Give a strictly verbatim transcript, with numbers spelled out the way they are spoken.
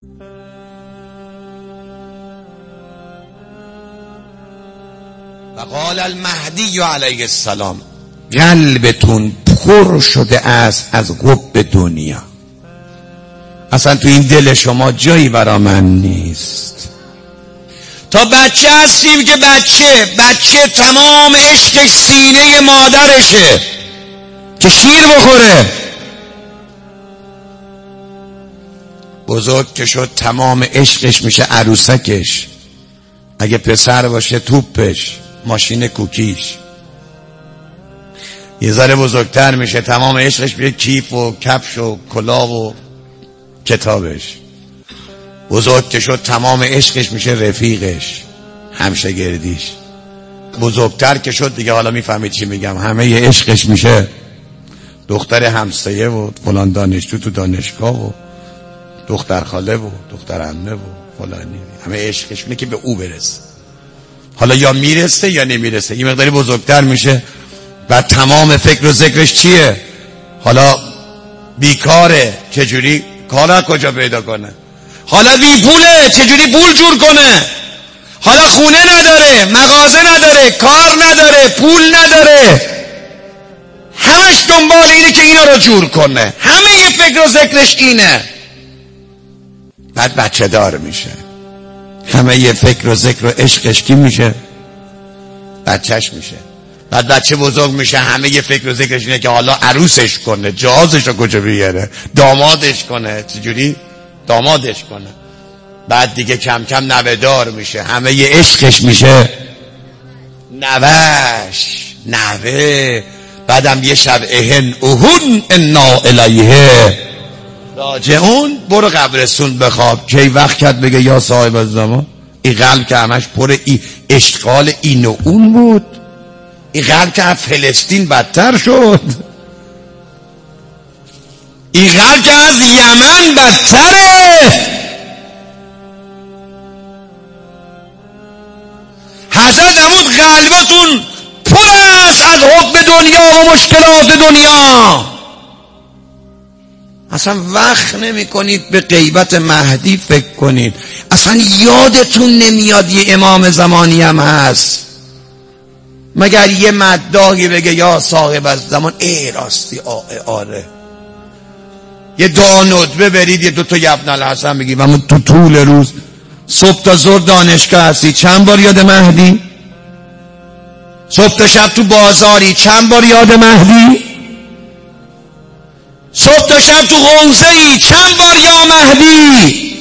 و قال المهدی علیه السلام قلبتون پر شده است از حب دنیا. اصلا تو این دل شما جایی برا من نیست. تا بچه هستیم که بچه بچه تمام عشقش سینه مادرشه که شیر بخوره. بزرگ که شد تمام عشقش میشه عروسکش، اگه پسر باشه توپش، ماشین کوکیش. یه ذره بزرگتر میشه تمام عشقش میشه کیف و کفش و کلاه و کتابش. بزرگ که شد تمام عشقش میشه رفیقش، همشگردیش. بزرگتر که شد دیگه حالا میفهمید چی میگم، همه یه عشقش میشه دختر همسایه و فلان دانشجو تو دانشگاه و دختر خاله و دختر عمه و فلانی. همه عشقش اینه که به او برسه. حالا یا میرسه یا نمیرسه. یه مقداری بزرگتر میشه و تمام فکر و ذکرش چیه؟ حالا بیکاره، چجوری کارا کجا پیدا کنه؟ حالا بی پوله، چجوری پول جور کنه؟ حالا خونه نداره، مغازه نداره، کار نداره، پول نداره، همش دنبال اینه که اینا رو جور کنه. همه یه فکر و ذکرش اینه. بعد بچه دار میشه، همه یه فکر و ذکر و عشقش کی میشه؟ بچهش میشه. بعد بچه بزرگ میشه، همه یه فکر و ذکرش اینه که حالا عروسش کنه، جهازش رو کجا بیاره، دامادش کنه، چجوری دامادش کنه. بعد دیگه کم کم نوه‌دار میشه، همه یه عشقش میشه نوهش، نوه. بعدم یه شب اهن اهون انا الیه راجعون، برو قبرستون بخواب. کی وقت کرد بگه یا صاحب الزمان؟ این قلب که همش پر ای اشغال این و اون بود. این قلب که از فلسطین بدتر شد. این قلب که از یمن بدتره. حضرت عمود قلبتون پر است از حب دنیا و مشکلات دنیا. اصلا وقت نمی کنید به غیبت مهدی فکر کنید. اصلا یادتون نمیاد یه امام زمانی هم هست. مگر یه مداحی بگه یا صاحب از زمان، ای راستی آه آره. یه دعا ندبه برید یه دوتا یبن الحسن بگید. و تو طول روز صبح تا ظهر دانشگاه هستی، چند بار یاد مهدی؟ صبح تا شب تو بازاری، چند بار یاد مهدی؟ صبح تا شب تو غوزه‌ای، چند بار یا مهدی؟